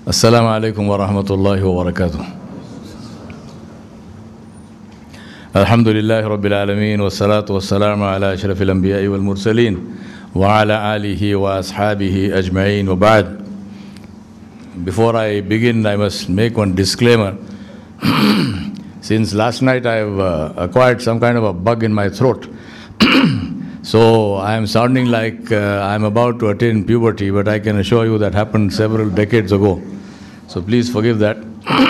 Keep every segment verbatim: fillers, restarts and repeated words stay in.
Assalamu alaikum wa rahmatullahi wa barakatuh. Alhamdulillahi rabbil alameen wa salatu wa salamu ala ashrafil anbiya'i wal mursaleen wa ala alihi wa ashabihi ajma'een wa ba'd. Before I begin, I must make one disclaimer. Since last night I have uh, acquired some kind of a bug in my throat. So I am sounding like uh, I am about to attain puberty, but I can assure you that happened several decades ago. So please forgive that.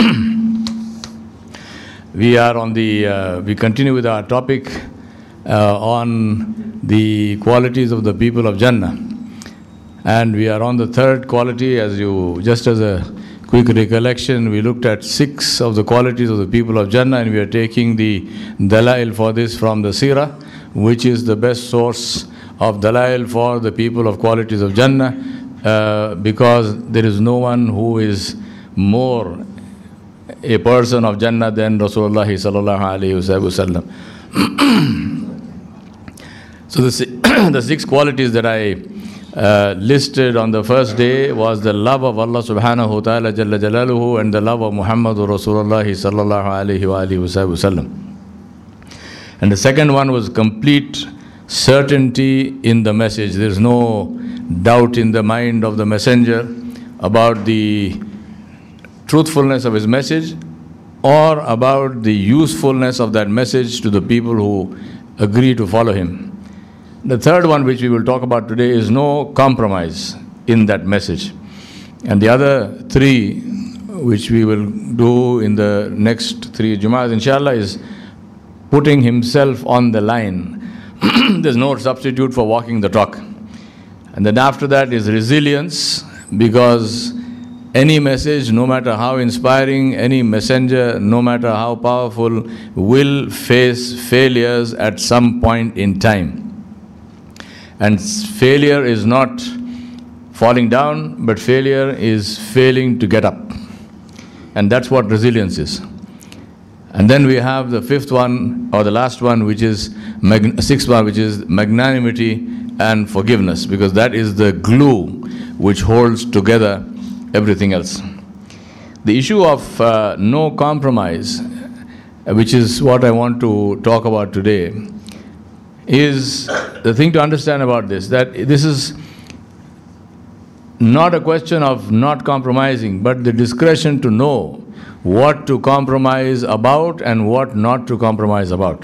We are on the, uh, we continue with our topic uh, on the qualities of the people of Jannah. And we are on the third quality. As you, just as a quick recollection, we looked at six of the qualities of the people of Jannah, and we are taking the dalail for this from the Seerah, which is the best source of dalail for the people of qualities of Jannah, uh, because there is no one who is more a person of Jannah than Rasulullah sallallahu alayhi wa sallam. So the, the six qualities that I uh, listed on the first day was the love of Allah subhanahu wa ta'ala jalla jalaluhu and the love of Muhammadur Rasulullah sallallahu alayhi wa alihi wa sallam. And the second one was complete certainty in the message. There is no doubt in the mind of the messenger about the truthfulness of his message or about the usefulness of that message to the people who agree to follow him. The third one, which we will talk about today, is no compromise in that message. And the other three, which we will do in the next three Jum'ahs, inshallah, is putting himself on the line. There's no substitute for walking the talk. And then after that is resilience, because any message, no matter how inspiring, any messenger, no matter how powerful, will face failures at some point in time. And failure is not falling down, but failure is failing to get up. And that's what resilience is. And then we have the fifth one, or the last one, which is, mag- sixth one, which is magnanimity and forgiveness, because that is the glue which holds together everything else. The issue of uh, no compromise, which is what I want to talk about today, is the thing to understand about this, that this is not a question of not compromising, but the discretion to know what to compromise about and what not to compromise about.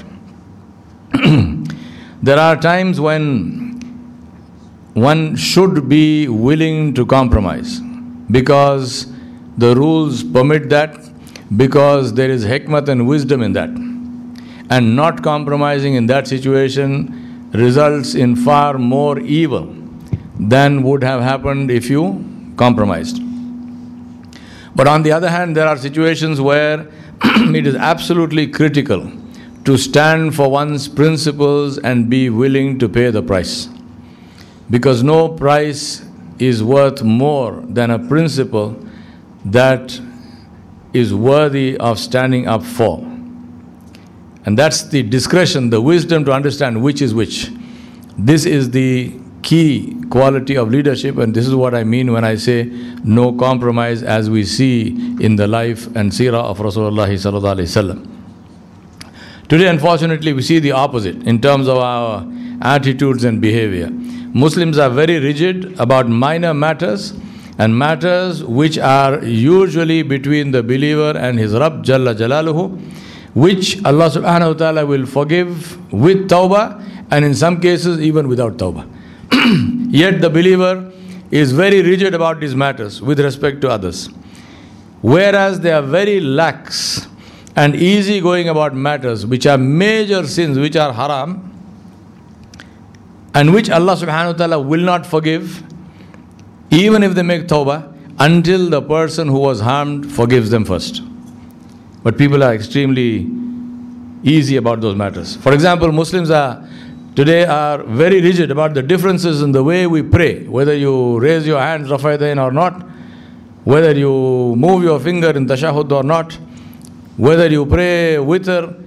There are times when one should be willing to compromise because the rules permit that, because there is hikmat and wisdom in that. And not compromising in that situation results in far more evil than would have happened if you compromised. But on the other hand, there are situations where it is absolutely critical to stand for one's principles and be willing to pay the price. Because no price is worth more than a principle that is worthy of standing up for. And that's the discretion, the wisdom to understand which is which. This is the key quality of leadership, and this is what I mean when I say no compromise, as we see in the life and seerah of Rasulullah sallallahu alaihi wasallam. Today, unfortunately, we see the opposite in terms of our attitudes and behavior. Muslims are very rigid about minor matters and matters which are usually between the believer and his Rabb Jalla Jalaluhu, which Allah subhanahu wa ta'ala will forgive with tawbah, and in some cases even without tawbah. Yet the believer is very rigid about these matters with respect to others. Whereas they are very lax and easy going about matters which are major sins, which are haram, and which Allah subhanahu wa ta'ala will not forgive, even if they make tawbah, until the person who was harmed forgives them first. But people are extremely easy about those matters. For example, Muslims are today are very rigid about the differences in the way we pray, whether you raise your hands rafa'adain or not, whether you move your finger in tashahhud or not, whether you pray witr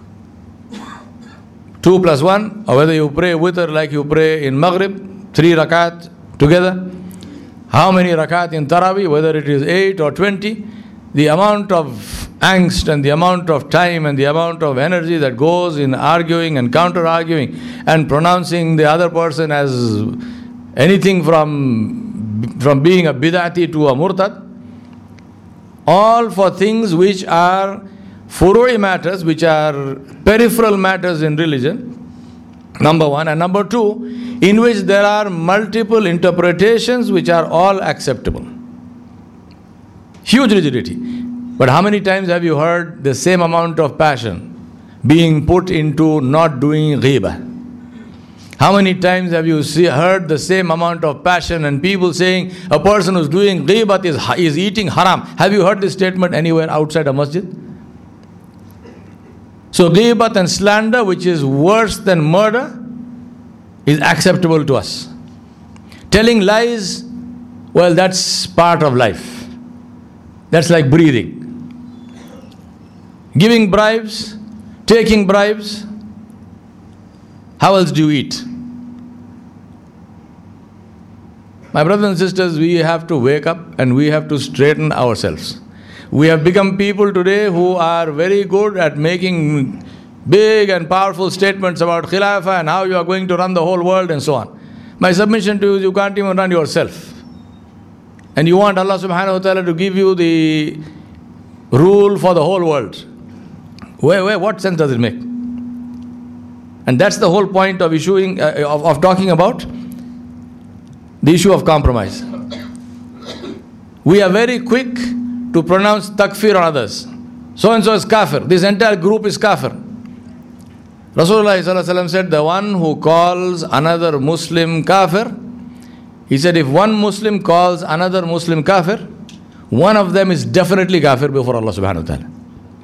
two plus one, or whether you pray witr like you pray in Maghrib, three rakat together. how many rakat in Tarawih, whether it is eight or twenty, the amount of angst and the amount of time and the amount of energy that goes in arguing and counter-arguing and pronouncing the other person as anything from, from being a bid'ati to a murtad, all for things which are furu'i matters, which are peripheral matters in religion, number one. And number two, in which there are multiple interpretations which are all acceptable. Huge rigidity. But how many times have you heard the same amount of passion being put into not doing ghibah? How many times have you see, heard the same amount of passion and people saying a person who's doing ghibat is, is eating haram? Have you heard this statement anywhere outside a masjid? So ghibat and slander, which is worse than murder, is acceptable to us. Telling lies, well, that's part of life. That's like breathing. Giving bribes, taking bribes, how else do you eat? My brothers and sisters, we have to wake up and we have to straighten ourselves. We have become people today who are very good at making big and powerful statements about Khilafah and how you are going to run the whole world and so on. My submission to you is you can't even run yourself. And you want Allah subhanahu wa ta'ala to give you the rule for the whole world. Where, where, what sense does it make? And that's the whole point of issuing, uh, of, of talking about the issue of compromise. We are very quick to pronounce takfir on others. So-and-so is kafir. This entire group is kafir. Rasulullah sallallahu alaihi wasallam said, the one who calls another Muslim kafir, he said, if one Muslim calls another Muslim kafir, one of them is definitely kafir before Allah subhanahu wa ta'ala.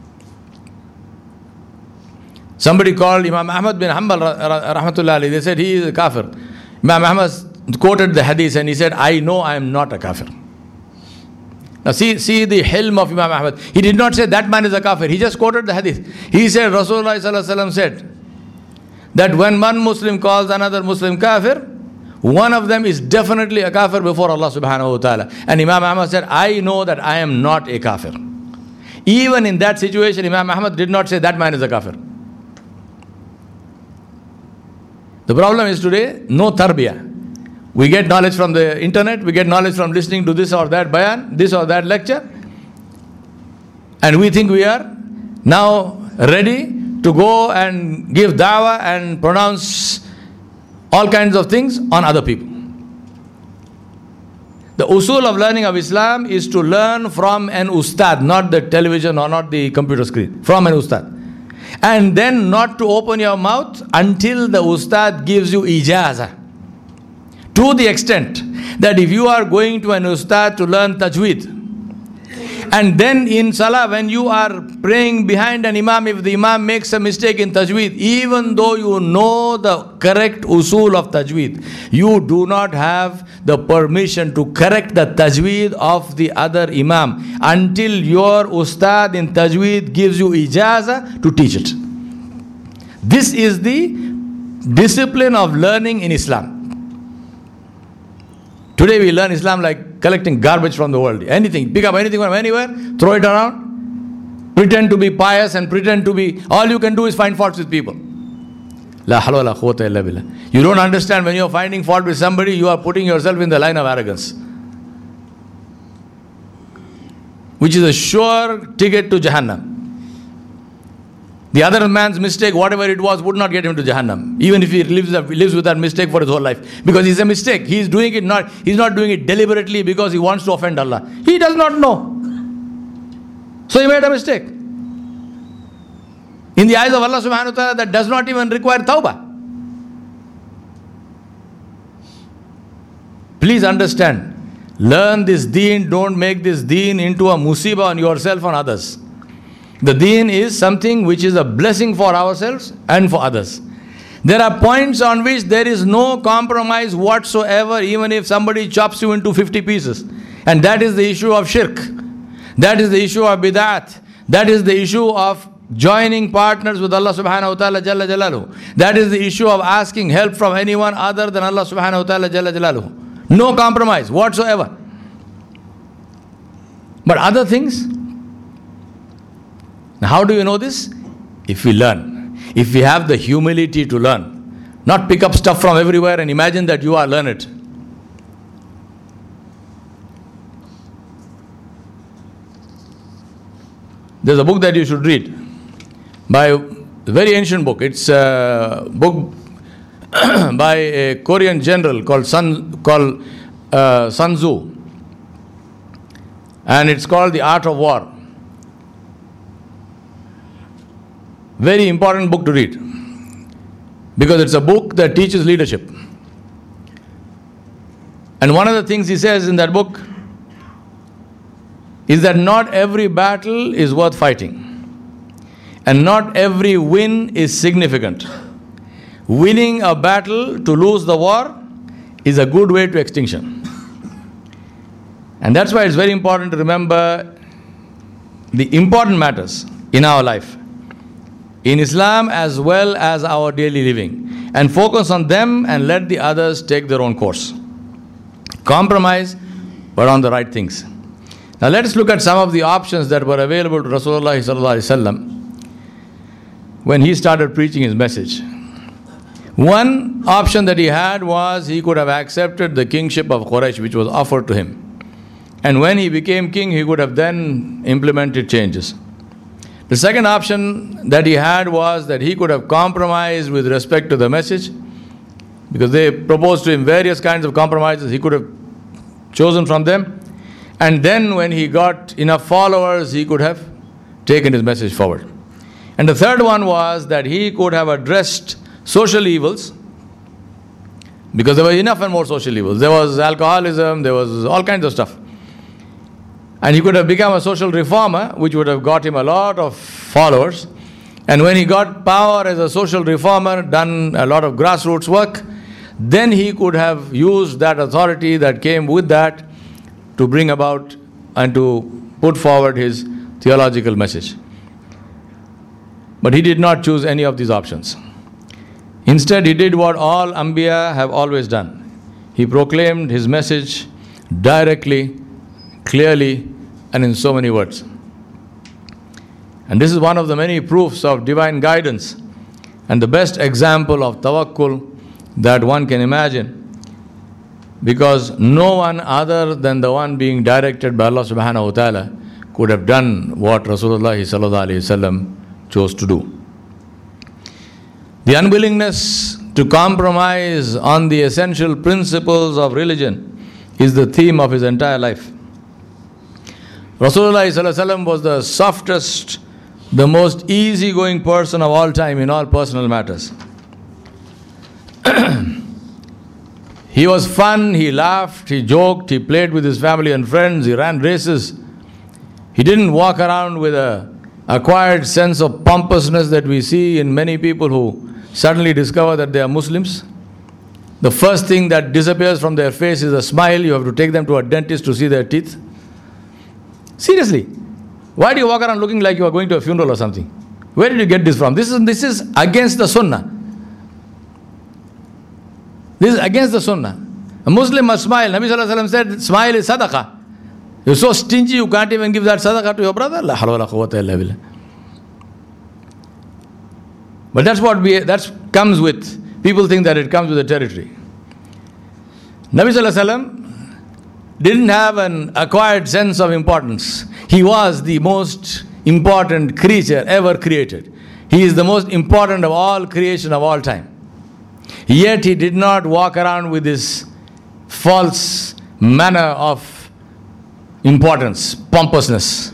Somebody called Imam Ahmad bin Hanbal rahmatullah alayhi. They said he is a kafir. Imam Ahmad quoted the hadith and he said, I know I am not a kafir. Now see, see the hilm of Imam Ahmad. He did not say that man is a kafir. He just quoted the hadith. He said, Rasulullah sallallahu alaihi wasallam said that when one Muslim calls another Muslim kafir, one of them is definitely a kafir before Allah subhanahu wa ta'ala. And Imam Ahmad said, I know that I am not a kafir. Even in that situation, Imam Ahmad did not say that man is a kafir. The problem is today, no tarbiyah. We get knowledge from the internet, we get knowledge from listening to this or that bayan, this or that lecture. And we think we are now ready to go and give da'wah and pronounce all kinds of things on other people. The usul of learning of Islam is to learn from an ustad, not the television or not the computer screen, from an ustad. And then not to open your mouth until the ustad gives you ijazah. To the extent that if you are going to an ustad to learn tajweed, and then in salah when you are praying behind an imam, if the imam makes a mistake in tajweed, even though you know the correct usul of tajweed, you do not have the permission to correct the tajweed of the other imam until your ustad in tajweed gives you ijazah to teach it. This is the discipline of learning in Islam. Today we learn Islam like collecting garbage from the world. Anything, pick up anything from anywhere, throw it around, pretend to be pious and pretend to be, all you can do is find faults with people. La hawla wa la quwwata illa billah. You don't understand, when you are finding fault with somebody, you are putting yourself in the line of arrogance, which is a sure ticket to Jahannam. The other man's mistake, whatever it was, would not get him to Jahannam, even if he lives, lives with that mistake for his whole life. Because it's a mistake. He is doing it not, he's not doing it deliberately because he wants to offend Allah. He does not know. So he made a mistake. In the eyes of Allah subhanahu wa ta'ala, that does not even require tawbah. Please understand. Learn this deen. Don't make this deen into a musibah on yourself and others. The deen is something which is a blessing for ourselves and for others. There are points on which there is no compromise whatsoever, even if somebody chops you into fifty pieces. And that is the issue of shirk. That is the issue of bid'at. That is the issue of joining partners with Allah subhanahu wa ta'ala jalla jalaluhu. That is the issue of asking help from anyone other than Allah subhanahu wa ta'ala jalla jalaluhu. No compromise whatsoever. But other things, now how do you know this? If we learn. If we have the humility to learn. Not pick up stuff from everywhere and imagine that you are learned. There's a book that you should read by a very ancient book. It's a book by a Korean general called Sun, called uh, Sun Tzu. And it's called The Art of War. Very important book to read. Because it's a book that teaches leadership. And one of the things he says in that book is that not every battle is worth fighting. And not every win is significant. Winning a battle to lose the war is a good way to extinction. And that's why it's very important to remember the important matters in our life, in Islam as well as our daily living, and focus on them and let the others take their own course. Compromise, but on the right things. Now let us look at some of the options that were available to Rasulullah sallallahu alaihi wasallam when he started preaching his message. One option that he had was he could have accepted the kingship of Quraysh, which was offered to him. And when he became king, he could have then implemented changes. The second option that he had was that he could have compromised with respect to the message, because they proposed to him various kinds of compromises. He could have chosen from them. And then when he got enough followers, he could have taken his message forward. And the third one was that he could have addressed social evils, because there were enough and more social evils. There was alcoholism, there was all kinds of stuff. And he could have become a social reformer, which would have got him a lot of followers. And when he got power as a social reformer, done a lot of grassroots work, then he could have used that authority that came with that to bring about and to put forward his theological message. But he did not choose any of these options. Instead, he did what all Anbiya have always done. He proclaimed his message directly, clearly, and in so many words. And this is one of the many proofs of divine guidance and the best example of tawakkul that one can imagine, because no one other than the one being directed by Allah subhanahu wa ta'ala could have done what Rasulullah sallallahu alayhi wasallam chose to do. The unwillingness to compromise on the essential principles of religion is the theme of his entire life. Rasulullah sallallahu alaihi wasallam was the softest, the most easygoing person of all time in all personal matters. He was fun, he laughed, he joked, he played with his family and friends, he ran races. He didn't walk around with a acquired sense of pompousness that we see in many people who suddenly discover that they are Muslims. The first thing that disappears from their face is a smile. You have to take them to a dentist to see their teeth. Seriously, why do you walk around looking like you are going to a funeral or something? Where did you get this from? This is, this is against the Sunnah. This is against the Sunnah. A Muslim must smile. Nabi sallallahu alaihi wasallam said, smile is sadaqah. You're so stingy you can't even give that sadaqah to your brother. La hawla wa la quwwata illa billah. But that's what we, that comes with, people think that it comes with the territory. Nabi sallallahu alaihi wasallam didn't have an acquired sense of importance. He was the most important creature ever created. He is the most important of all creation of all time. Yet he did not walk around with this false manner of importance, pompousness.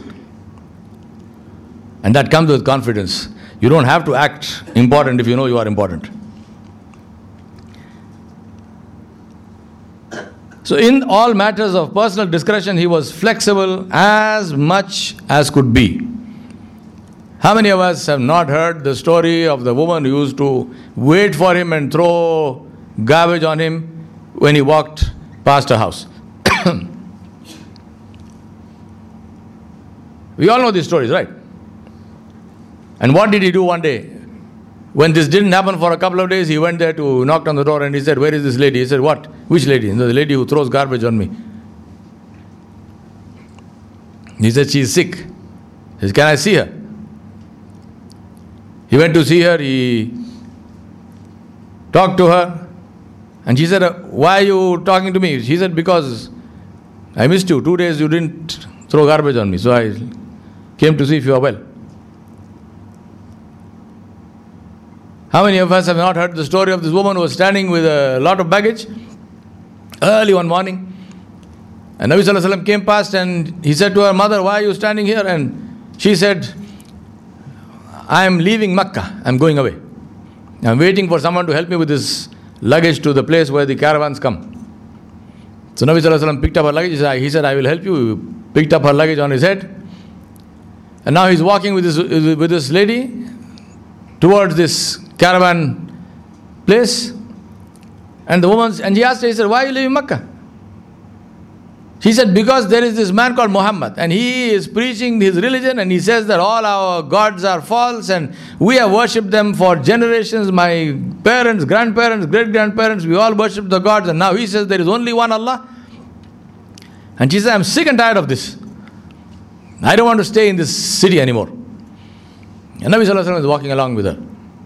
And that comes with confidence. You don't have to act important if you know you are important. So in all matters of personal discretion, he was flexible as much as could be. How many of us have not heard the story of the woman who used to wait for him and throw garbage on him when he walked past her house? We all know these stories, right? And what did he do one day? When this didn't happen for a couple of days, he went there to knock on the door and he said, "Where is this lady?" He said, "What? Which lady? No, the lady who throws garbage on me. He said, she is sick. He said, can I see her? He went to see her, he talked to her, and she said, why are you talking to me? She said, because I missed you. Two days you didn't throw garbage on me, so I came to see if you are well. How many of us have not heard the story of this woman who was standing with a lot of baggage early one morning? And Nabi Sallallahu Alaihi Wasallam came past and he said to her, mother, why are you standing here? And she said, I am leaving Makkah. I am going away. I am waiting for someone to help me with this luggage to the place where the caravans come. So Nabi Sallallahu Alaihi Wasallam picked up her luggage. He said, I will help you. He picked up her luggage on his head. And now he's walking with this, with this lady towards this caravan place. And the woman, and he asked her, he said, why are you leaving Makkah? She said, because there is this man called Muhammad and he is preaching his religion and he says that all our gods are false and we have worshipped them for generations. My parents, grandparents, great-grandparents, we all worship the gods, and now he says there is only one Allah. And she said, I'm sick and tired of this. I don't want to stay in this city anymore. And Nabi Sallallahu Alaihi Wasallam is walking along with her.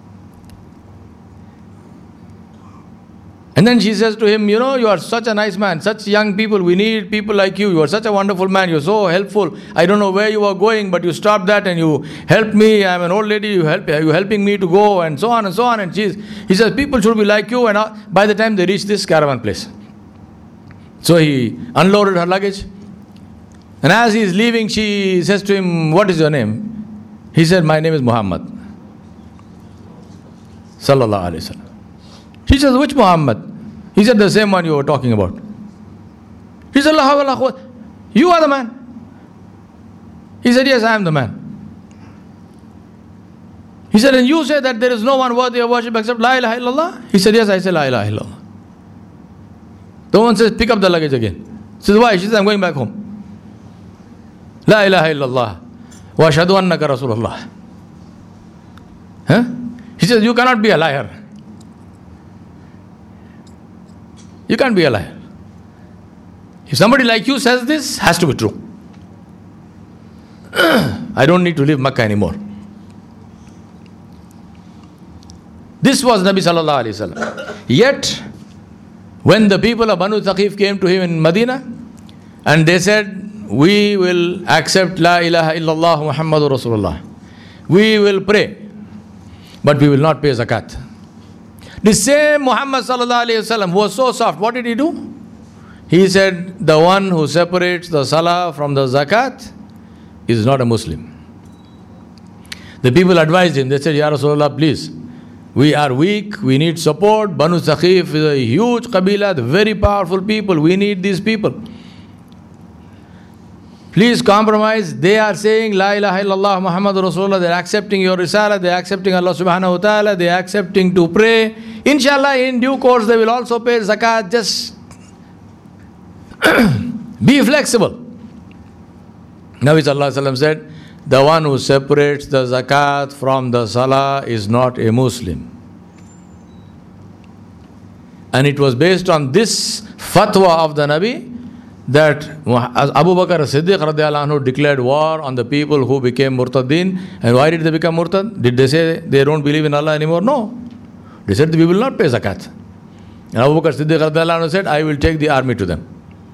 And then she says to him, you know, you are such a nice man, such young people, we need people like you. You are such a wonderful man, you're so helpful. I don't know where you are going, but you stopped that and you helped me. I'm an old lady, you help, you're helping me to go, and so on and so on. And she's, he says, people should be like you. And by the time they reach this caravan place. So he unloaded her luggage. And as he is leaving, she says to him, what is your name? He said, my name is Muhammad. Sallallahu Alaihi Wasallam. She says, which Muhammad? He said, the same one you were talking about. He said, Allah, you are the man. He said, yes, I am the man. He said, and you say that there is no one worthy of worship except La ilaha illallah? He said, yes, I say La ilaha illallah. The woman says, pick up the luggage again. He says, why? She says, I'm going back home. La ilaha illallah. Wa ashhadu annaka Rasulullah. Huh? He says, you cannot be a liar. You can't be a liar. If somebody like you says this, has to be true. I don't need to leave Makkah anymore. This was Nabi Sallallahu Alaihi Wasallam. Yet, when the people of Banu Thaqif came to him in Medina, and they said, we will accept La ilaha illallah Muhammadur Rasulullah. We will pray, but we will not pay zakat. The same Muhammad Sallallahu Alaihi Wasallam was so soft. What did he do? He said, the one who separates the salah from the zakat is not a Muslim. The people advised him. They said, Ya Rasulullah, please, we are weak, we need support. Banu Thaqif is a huge qabila, very powerful people. We need these people. Please compromise. They are saying La ilaha illallah Muhammadur Rasulullah. They are accepting your risala. They are accepting Allah subhanahu wa ta'ala. They are accepting to pray. Inshallah, in due course, they will also pay zakat. Just be flexible. Nabi Sallallahu Alaihi Wasallam said, the one who separates the zakat from the salah is not a Muslim. And it was based on this fatwa of the Nabi that Abu Bakr as-Siddiq radiallahu anhu declared war on the people who became murtadeen. And why did they become murtad? Did they say they don't believe in Allah anymore? No. They said we will not pay zakat. And Abu Bakr as-Siddiq radiallahu anhu said, I will take the army to them.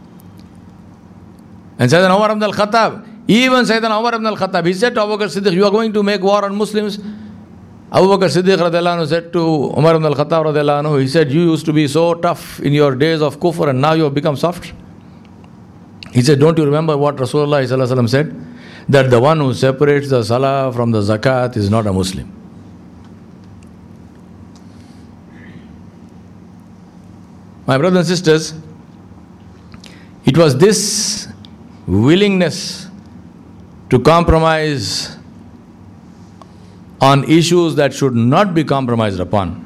And Sayyidina Umar ibn al-Khattab, even Sayyidina Umar ibn al-Khattab, he said to Abu Bakr as-Siddiq, you are going to make war on Muslims? Abu Bakr as-Siddiq radiallahu anhu said to Umar ibn al-Khattab radiallahu anhu, he said, you used to be so tough in your days of kufr and now you have become soft. He said, don't you remember what Rasulullah sallallahu alaihi wasallam said? That the one who separates the salah from the zakat is not a Muslim. My brothers and sisters, it was this willingness to compromise on issues that should not be compromised upon.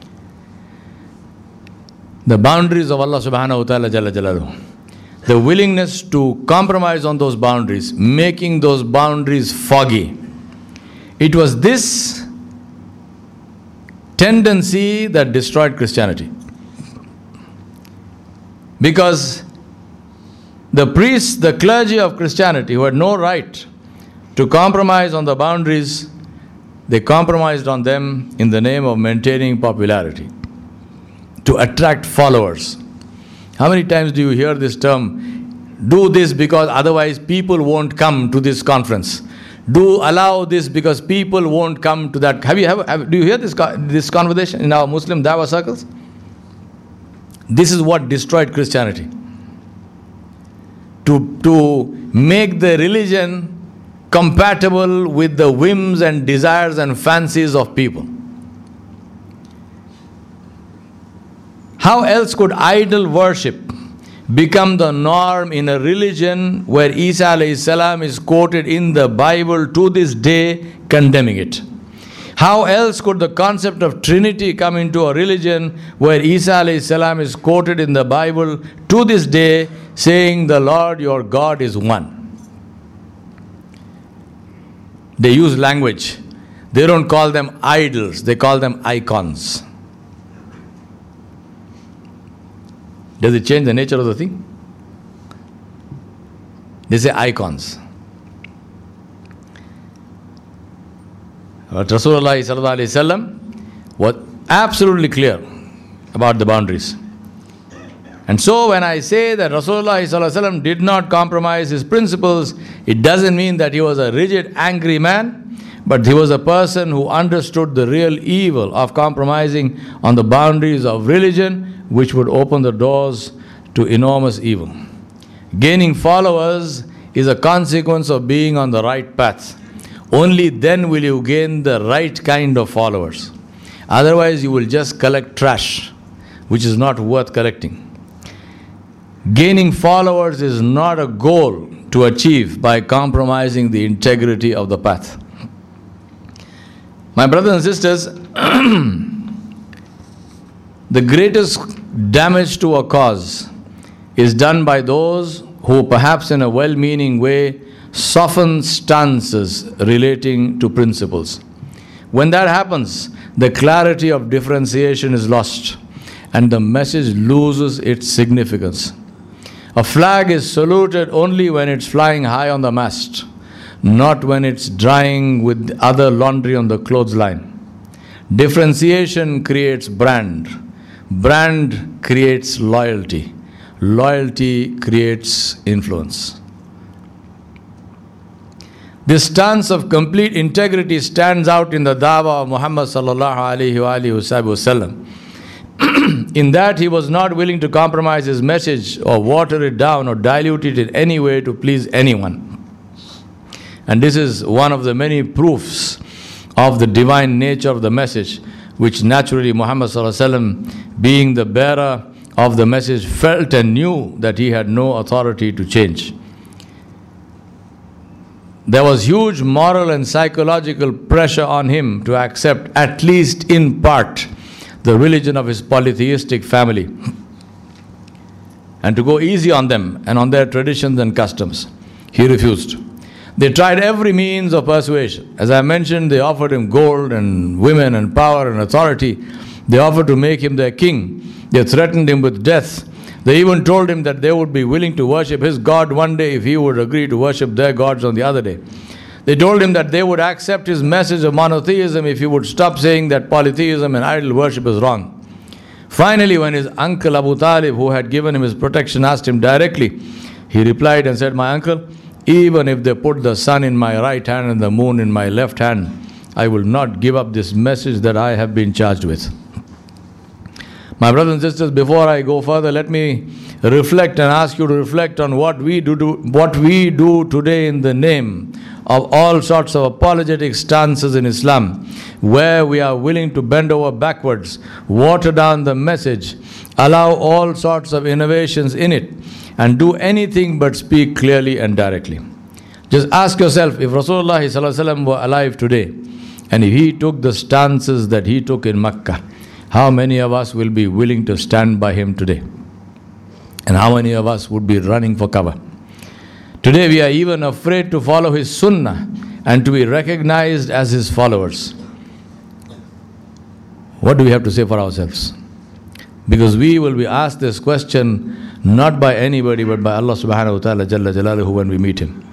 The boundaries of Allah subhanahu wa ta'ala jalla jalaluhu. The willingness to compromise on those boundaries, making those boundaries foggy. It was this tendency that destroyed Christianity. Because the priests, the clergy of Christianity, who had no right to compromise on the boundaries, they compromised on them in the name of maintaining popularity, to attract followers. How many times do you hear this term? Do this because otherwise people won't come to this conference. Do allow this because people won't come to that. Have you have, have, do you hear this this conversation in our Muslim Dawah circles? This is what destroyed Christianity. To, to make the religion compatible with the whims and desires and fancies of people. How else could idol worship become the norm in a religion where Isa alayhi salam is quoted in the Bible to this day condemning it? How else could the concept of Trinity come into a religion where Isa alayhi salam is quoted in the Bible to this day saying the Lord your God is one? They use language. They don't call them idols, they call them icons. Does it change the nature of the thing? They say icons. But Rasulullah sallallahu alaihi wasallam was absolutely clear about the boundaries. And so when I say that Rasulullah sallallahu alaihi wasallam did not compromise his principles, it doesn't mean that he was a rigid, angry man, but he was a person who understood the real evil of compromising on the boundaries of religion, which would open the doors to enormous evil. Gaining followers is a consequence of being on the right path. Only then will you gain the right kind of followers. Otherwise, you will just collect trash, which is not worth collecting. Gaining followers is not a goal to achieve by compromising the integrity of the path. My brothers and sisters, the greatest damage to a cause is done by those who, perhaps in a well-meaning way, soften stances relating to principles. When that happens, the clarity of differentiation is lost and the message loses its significance. A flag is saluted only when it's flying high on the mast, not when it's drying with other laundry on the clothesline. Differentiation creates brand. Brand creates loyalty. Loyalty creates influence. This stance of complete integrity stands out in the dawah of Muhammad sallallahu alaihi wasallam. In that he was not willing to compromise his message or water it down or dilute it in any way to please anyone. And this is one of the many proofs of the divine nature of the message, which naturally Muhammad sallallahu alaihi wasallam, being the bearer of the message, felt and knew that he had no authority to change. There was huge moral and psychological pressure on him to accept, at least in part, the religion of his polytheistic family and to go easy on them and on their traditions and customs. He refused. They tried every means of persuasion. As I mentioned, they offered him gold and women and power and authority. They offered to make him their king. They threatened him with death. They even told him that they would be willing to worship his God one day if he would agree to worship their gods on the other day. They told him that they would accept his message of monotheism if he would stop saying that polytheism and idol worship is wrong. Finally, when his uncle Abu Talib, who had given him his protection, asked him directly, he replied and said, "My uncle, even if they put the sun in my right hand and the moon in my left hand, I will not give up this message that I have been charged with." My brothers and sisters, before I go further, let me reflect and ask you to reflect on what we do, do what we do today in the name of all sorts of apologetic stances in Islam, where we are willing to bend over backwards, water down the message, allow all sorts of innovations in it, and do anything but speak clearly and directly. Just ask yourself, if Rasulullah sallallahu alaihi wasallam were alive today, and if he took the stances that he took in Makkah, how many of us will be willing to stand by him today? And how many of us would be running for cover? Today we are even afraid to follow his sunnah and to be recognized as his followers. What do we have to say for ourselves? Because we will be asked this question not by anybody but by Allah subhanahu wa ta'ala Jalla Jalaluhu when we meet Him.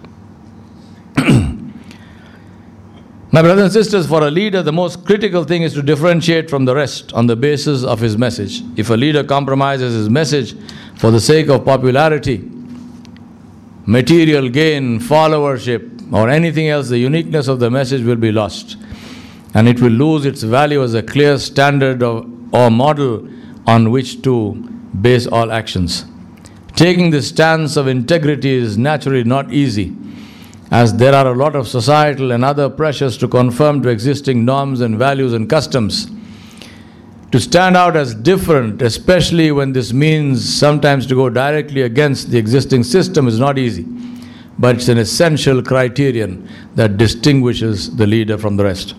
My brothers and sisters, for a leader, the most critical thing is to differentiate from the rest on the basis of his message. If a leader compromises his message for the sake of popularity, material gain, followership, or anything else, the uniqueness of the message will be lost. And it will lose its value as a clear standard of, or model on which to base all actions. Taking this stance of integrity is naturally not easy, as there are a lot of societal and other pressures to conform to existing norms and values and customs. To stand out as different, especially when this means sometimes to go directly against the existing system, is not easy. But it's an essential criterion that distinguishes the leader from the rest.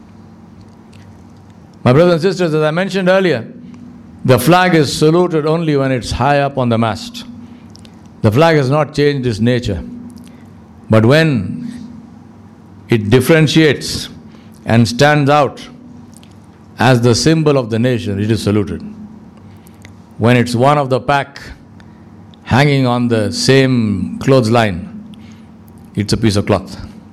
My brothers and sisters, as I mentioned earlier, the flag is saluted only when it's high up on the mast. The flag has not changed its nature. But when it differentiates and stands out as the symbol of the nation, it is saluted. When it's one of the pack hanging on the same clothesline, it's a piece of cloth.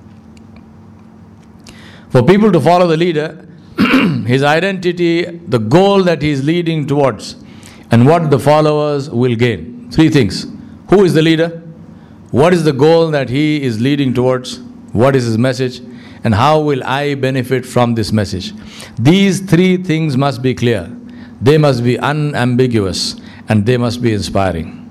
For people to follow the leader, his identity, the goal that he is leading towards, and what the followers will gain. Three things. Who is the leader? What is the goal that he is leading towards? What is his message? And how will I benefit from this message? These three things must be clear. They must be unambiguous and they must be inspiring.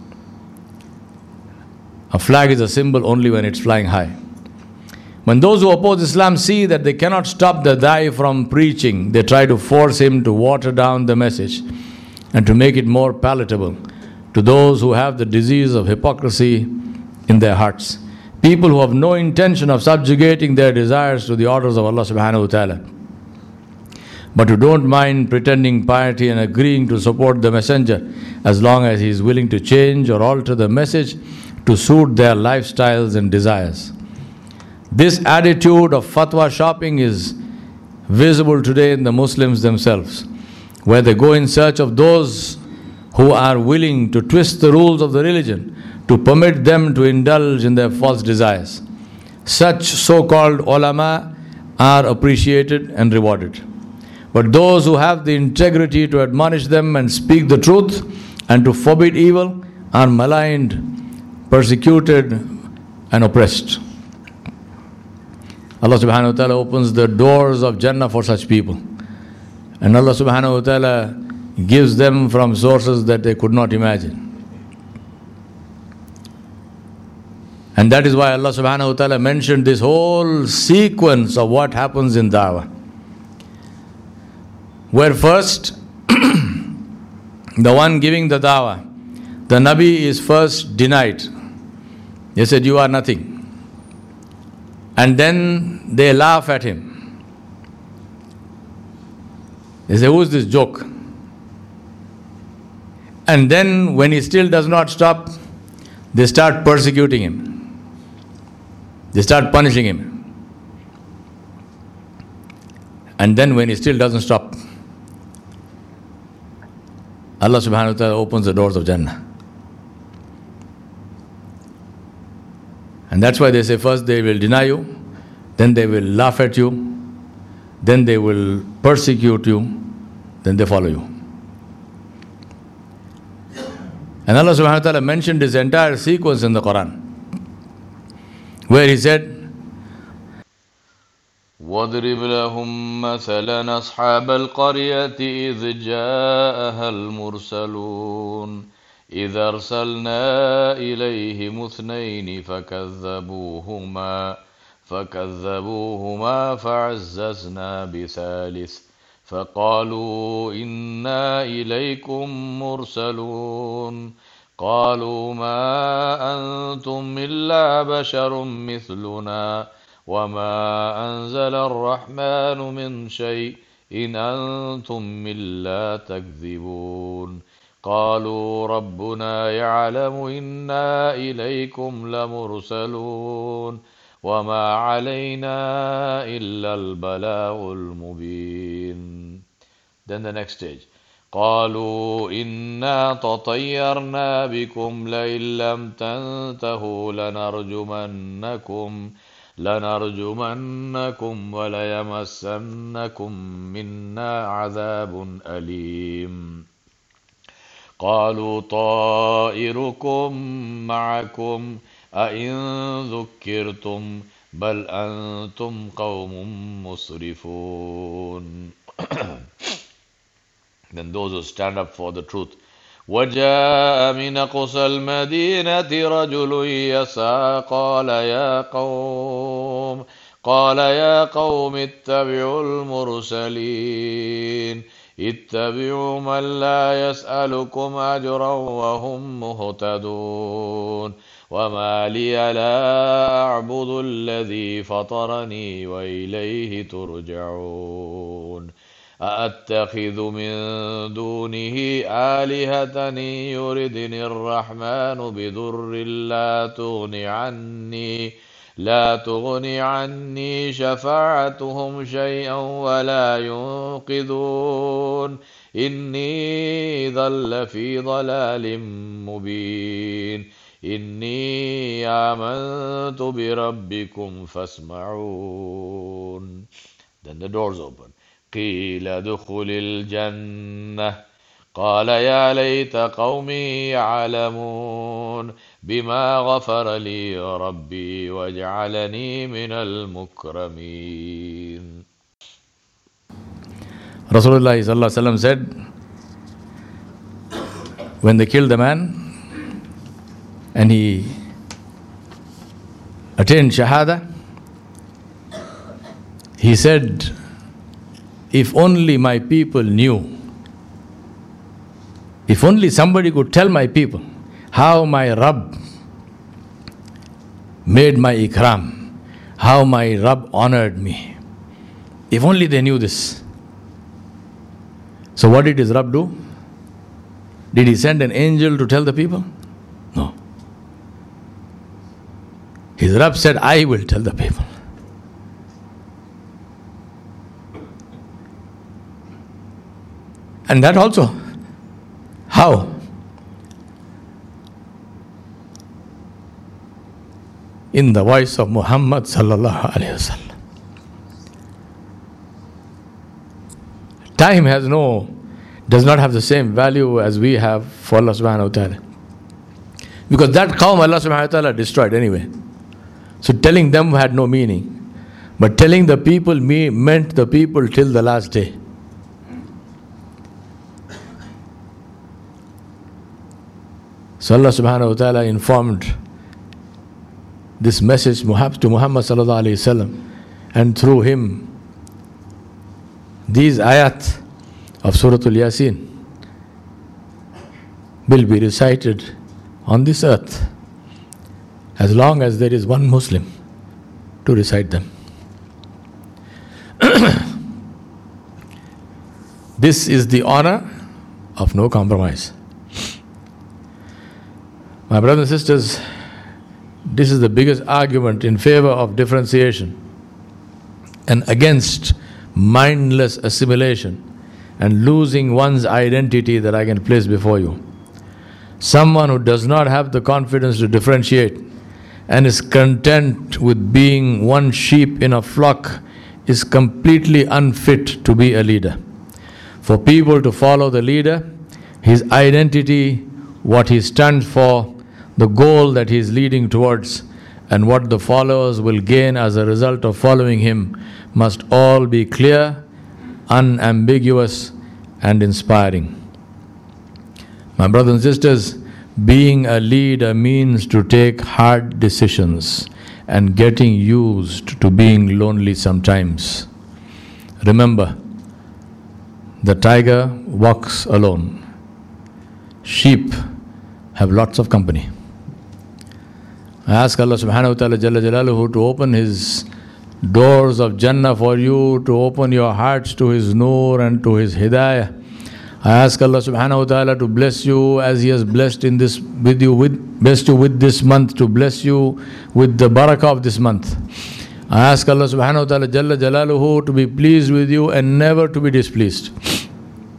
A flag is a symbol only when it's flying high. When those who oppose Islam see that they cannot stop the Da'i from preaching, they try to force him to water down the message and to make it more palatable to those who have the disease of hypocrisy in their hearts. People who have no intention of subjugating their desires to the orders of Allah subhanahu wa ta'ala, but who don't mind pretending piety and agreeing to support the messenger as long as he is willing to change or alter the message to suit their lifestyles and desires. This attitude of fatwa shopping is visible today in the Muslims themselves, where they go in search of those who are willing to twist the rules of the religion to permit them to indulge in their false desires. Such so-called ulama are appreciated and rewarded. But those who have the integrity to admonish them and speak the truth and to forbid evil are maligned, persecuted, and oppressed. Allah subhanahu wa ta'ala opens the doors of Jannah for such people. And Allah subhanahu wa ta'ala gives them from sources that they could not imagine. And that is why Allah subhanahu wa ta'ala mentioned this whole sequence of what happens in da'wah. Where first, the one giving the da'wah, the Nabi is first denied. They said, you are nothing. And then they laugh at him. They say, who is this joke? And then when he still does not stop, they start persecuting him. They start punishing him. And then when he still doesn't stop, Allah subhanahu wa ta'ala opens the doors of Jannah. And that's why they say first they will deny you, then they will laugh at you, then they will persecute you, then they follow you. And Allah subhanahu wa ta'ala mentioned this entire sequence in the Quran, where He said, وَاضْرِبْ لَهُمْ مَثَلًا أَصْحَابَ الْقَرْيَةِ إِذْ جَاءَهَا الْمُرْسَلُونَ إِذْ أَرْسَلْنَا إِلَيْهِمُ اثْنَيْنِ فَكَذَّبُوهُمَا فَكَذَّبُوهُمَا فَعَزَّزْنَا بِثَالِثٍ فَقَالُوا إِنَّا إِلَيْكُمْ مُرْسَلُونَ قالوا ما أنتم إلا بشر مثلنا وما أنزل الرحمن من شيء إن أنتم إلا تكذبون قالوا ربنا يعلم إنا إليكم لمرسلون وما علينا إلا البلاغ المبين. Then the next stage. قالوا إنا تطيرنا بكم لئن لم تنتهوا لنرجمنكم لنرجمنكم وليمسنكم منا عذاب أليم قالوا طائركم معكم أئن ذكرتم بل أنتم قوم مسرفون. Then those who stand up for the truth. وجاء من أقصى المدينة رجل يسعى قال يا قوم قال يا قوم اتبعوا المرسلين اتبعوا من لا يسألكم أجرا وهم مهتدون وما لي لا أعبد الذي فطرني وإليه ترجعون أأتخذ من دونه آلهة يردني الرحمن بضر لا تغني عني لا تغني عني شفاعتهم شيئا ولا ينقذون إني إذا لفي ضلال مبين إني آمنت بربكم فاسمعون. Then the doors open. قيل ادخل الجنة قال يا ليت قومي يعلمون بما غفر لي ربي وجعلني من المكرمين. Rasulullah sallallahu alaihi wasallam said, when they killed the man and he attained Shahada, he said, if only my people knew, if only somebody could tell my people how my Rabb made my ikram, how my Rabb honored me. If only they knew this. So what did his Rabb do? Did he send an angel to tell the people? No. His Rabb said, I will tell the people. And that also, how? In the voice of Muhammad sallallahu alaihi wasallam. Time has no, does not have the same value as we have for Allah subhanahu wa ta'ala. Because that qawm Allah subhanahu wa ta'ala destroyed anyway. So telling them had no meaning. But telling the people me meant the people till the last day. So Allah subhanahu wa ta'ala informed this message to Muhammad sallallahu alayhi wasallam, and through him these ayat of Surah Al-Yasin will be recited on this earth as long as there is one Muslim to recite them. This is the honor of no compromise. My brothers and sisters, this is the biggest argument in favor of differentiation and against mindless assimilation and losing one's identity that I can place before you. Someone who does not have the confidence to differentiate and is content with being one sheep in a flock is completely unfit to be a leader. For people to follow the leader, his identity, what he stands for, the goal that he is leading towards, and what the followers will gain as a result of following him must all be clear, unambiguous, and inspiring. My brothers and sisters, being a leader means to take hard decisions and getting used to being lonely sometimes. Remember, the tiger walks alone. Sheep have lots of company. I ask Allah subhanahu wa ta'ala Jalla Jalaluhu to open His doors of Jannah for you, to open your hearts to His Noor and to His Hidayah. I ask Allah subhanahu wa ta'ala to bless you as He has blessed in this with you with blessed you with this month, to bless you with the barakah of this month. I ask Allah subhanahu wa ta'ala Jalla Jalaluhu to be pleased with you and never to be displeased.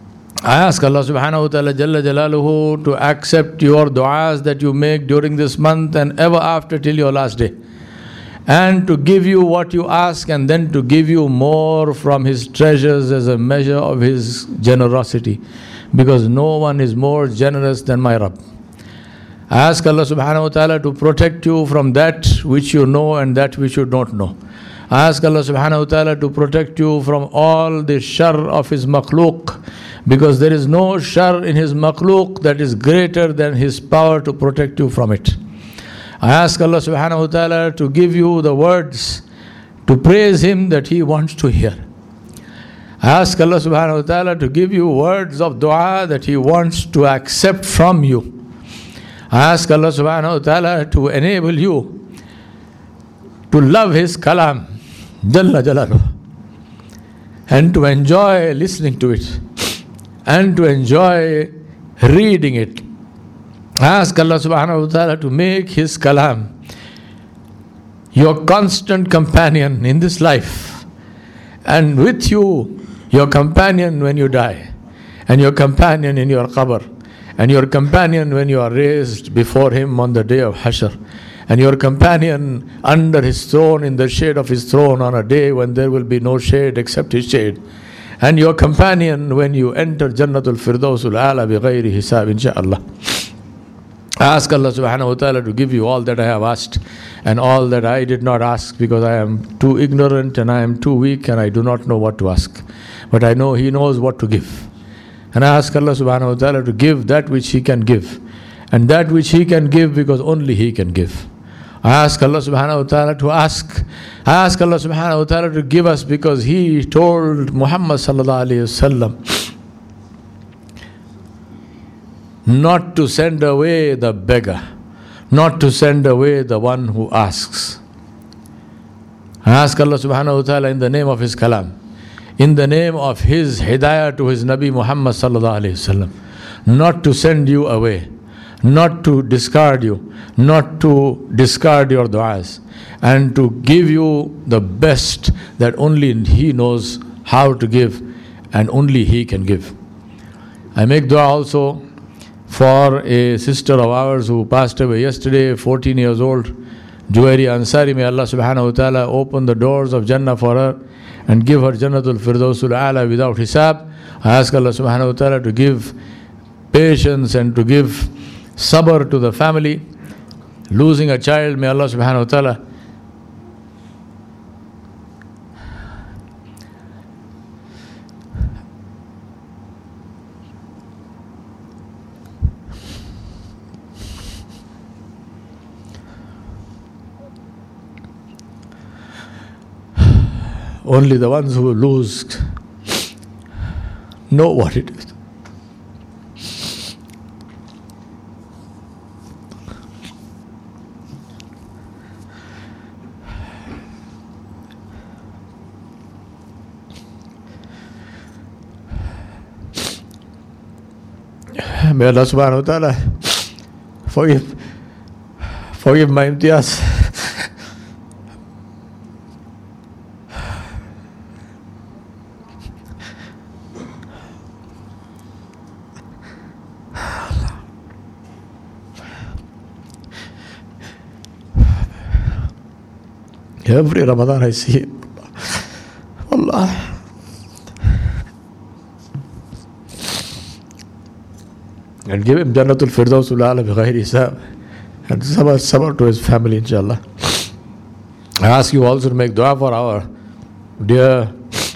I ask Allah subhanahu wa ta'ala Jalla Jalaluhu to accept your du'as that you make during this month and ever after till your last day. And to give you what you ask, and then to give you more from His treasures as a measure of His generosity. Because no one is more generous than my Rabb. I ask Allah subhanahu wa ta'ala to protect you from that which you know and that which you don't know. I ask Allah subhanahu wa ta'ala to protect you from all the shar of His makhluk. Because there is no shar in His makhluk that is greater than His power to protect you from it. I ask Allah subhanahu wa ta'ala to give you the words to praise Him that He wants to hear. I ask Allah subhanahu wa ta'ala to give you words of dua that He wants to accept from you. I ask Allah subhanahu wa ta'ala to enable you to love His kalam, Jalla Jalaluhu, and to enjoy listening to it, and to enjoy reading it. I ask Allah subhanahu wa ta'ala to make His kalam your constant companion in this life, and with you, your companion when you die, and your companion in your qabr, and your companion when you are raised before Him on the day of Hashr, and your companion under His throne, in the shade of His throne, on a day when there will be no shade except His shade, and your companion when you enter Jannatul Firdausul A'la bi ghayri hisab, insha'Allah. I ask Allah subhanahu wa ta'ala to give you all that I have asked and all that I did not ask, because I am too ignorant and I am too weak and I do not know what to ask. But I know He knows what to give. And I ask Allah subhanahu wa ta'ala to give that which He can give. And that which He can give because only He can give. I ask Allah subhanahu wa ta'ala to ask. I ask Allah subhanahu wa ta'ala to give us because He told Muhammad sallallahu alayhi wa sallam not to send away the beggar, not to send away the one who asks. I ask Allah subhanahu wa ta'ala in the name of His kalam, in the name of His hidayah to His Nabi Muhammad sallallahu alayhi wa sallam, not to send you away, not to discard you, not to discard your du'as, and to give you the best that only He knows how to give and only He can give. I make dua also for a sister of ours who passed away yesterday, fourteen years old, Juwairi Ansari. May Allah subhanahu wa ta'ala open the doors of Jannah for her and give her Jannatul Firdausul A'la without hisab. I ask Allah subhanahu wa ta'ala to give patience and to give sabr to the family. Losing a child, may Allah subhanahu wa ta'ala only the ones who lose know what it is. May Allah subhanahu wa ta'ala forgive, forgive my imtiaz. Every Ramadan I see it. Allah. And give him Jannatul Firdausul A'la bi ghayri hisab. And sabr, sabr to his family, inshallah. I ask you also to make dua for our dear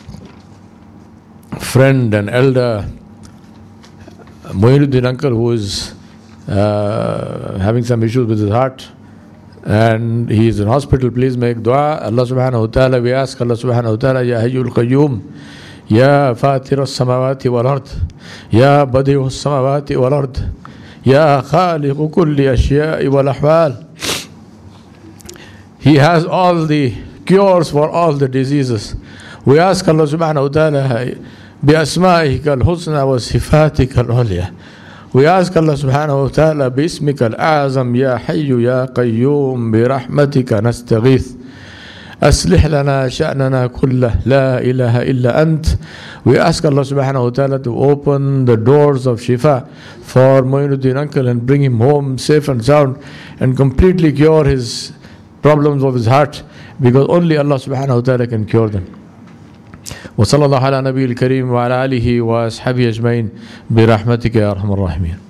friend and elder Moinuddin uncle, who is uh, having some issues with his heart. And he is in hospital. Please make dua. Allah subhanahu wa ta'ala, we ask Allah subhanahu wa ta'ala, Ya Hayyul Qayyum, Ya Fatir as-samawati wal ard, Ya Badi'u as-samawati wal ard, Ya Khaliqu kulli ashya'i wal ahwal. He has all the cures for all the diseases. We ask Allah subhanahu wa ta'ala, Bi asma'ika al-husna wa sifatika al-ulya. We ask Allah subhanahu wa ta'ala, Bismika al-azam, Ya Hayyu, Ya Qayyum, Bi rahmatika nastaghith. أصلح لنا شأننا كله لا إله إلا أنت. We ask Allah subhanahu wa ta'ala to open the doors of Shifa for Moinuddin uncle and bring him home safe and sound and completely cure his problems of his heart, because only Allah subhanahu wa ta'ala can cure them. وصلى الله على نبي الكريم وعلى آله وأصحابه أجمعين برحمتك يا أرحم الراحمين.